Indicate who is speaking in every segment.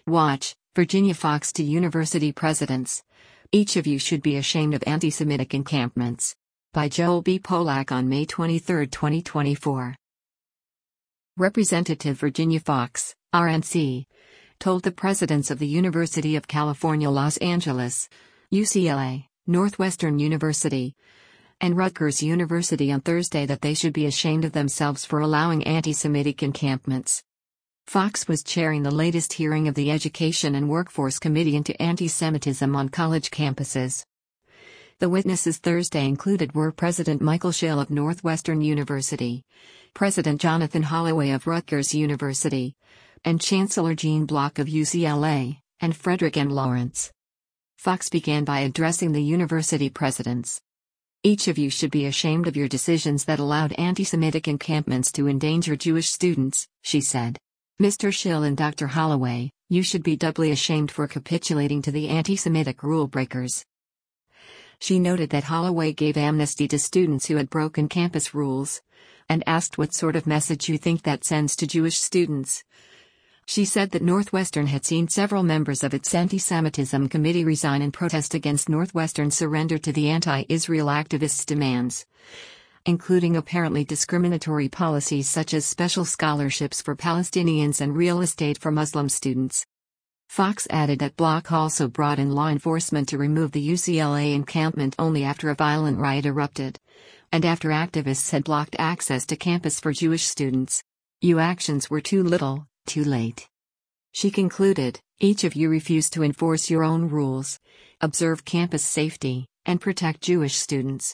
Speaker 1: Watch, Virginia Fox to University Presidents. Each of you should be ashamed of anti-Semitic encampments. By Joel B. Polak on May 23, 2024. Representative Virginia Fox, RNC, told the presidents of the University of California, Los Angeles, UCLA, Northwestern University, and Rutgers University on Thursday that they should be ashamed of themselves for allowing anti-Semitic encampments. Fox was chairing the latest hearing of the Education and Workforce Committee into Anti-Semitism on college campuses. The witnesses Thursday included were President Michael Schill of Northwestern University, President Jonathan Holloway of Rutgers University, and Chancellor Gene Block of UCLA, and Frederick M. Lawrence. Fox began by addressing the university presidents. Each of you should be ashamed of your decisions that allowed anti-Semitic encampments to endanger Jewish students, she said. Mr. Schill and Dr. Holloway, you should be doubly ashamed for capitulating to the anti-Semitic rule breakers. She noted that Holloway gave amnesty to students who had broken campus rules, and asked what sort of message you think that sends to Jewish students. She said that Northwestern had seen several members of its anti-Semitism committee resign in protest against Northwestern's surrender to the anti-Israel activists' demands, including apparently discriminatory policies such as special scholarships for Palestinians and real estate for Muslim students. Fox added that Block also brought in law enforcement to remove the UCLA encampment only after a violent riot erupted, and after activists had blocked access to campus for Jewish students. Your actions were too little, too late. She concluded, each of you refused to enforce your own rules, observe campus safety, and protect Jewish students.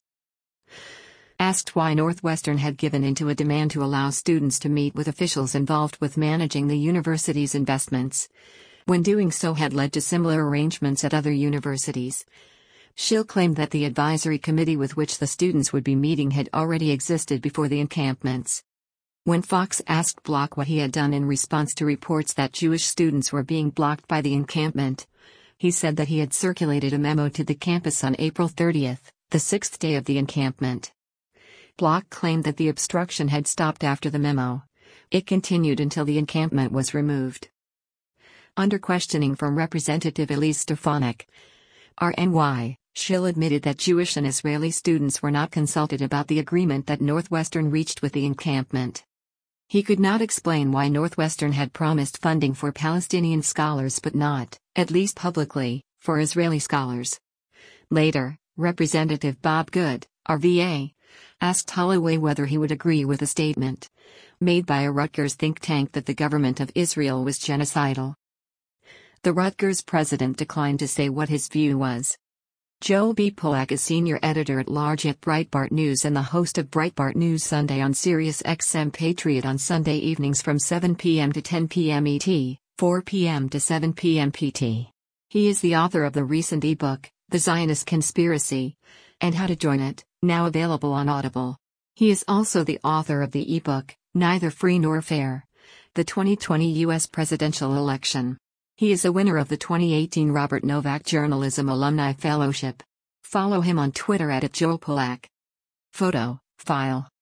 Speaker 1: Asked why Northwestern had given in to a demand to allow students to meet with officials involved with managing the university's investments, when doing so had led to similar arrangements at other universities, Schill claimed that the advisory committee with which the students would be meeting had already existed before the encampments. When Fox asked Block what he had done in response to reports that Jewish students were being blocked by the encampment, he said that he had circulated a memo to the campus on April 30, the sixth day of the encampment. Block claimed that the obstruction had stopped after the memo. It continued until the encampment was removed. Under questioning from Representative Elise Stefanik, RNY, Schill admitted that Jewish and Israeli students were not consulted about the agreement that Northwestern reached with the encampment. He could not explain why Northwestern had promised funding for Palestinian scholars but not, at least publicly, for Israeli scholars. Later, Representative Bob Good, RVA, asked Holloway whether he would agree with a statement made by a Rutgers think tank that the government of Israel was genocidal. The Rutgers president declined to say what his view was. Joel B. Polak is senior editor-at-large at Breitbart News and the host of Breitbart News Sunday on Sirius XM Patriot on Sunday evenings from 7 p.m. to 10 p.m. ET, 4 p.m. to 7 p.m. PT. He is the author of the recent ebook, The Zionist Conspiracy, and How to Join It, now available on Audible. He is also the author of the ebook, Neither Free Nor Fair: The 2020 U.S. Presidential Election. He is a winner of the 2018 Robert Novak Journalism Alumni Fellowship. Follow him on Twitter @JoelPolak. Photo, file.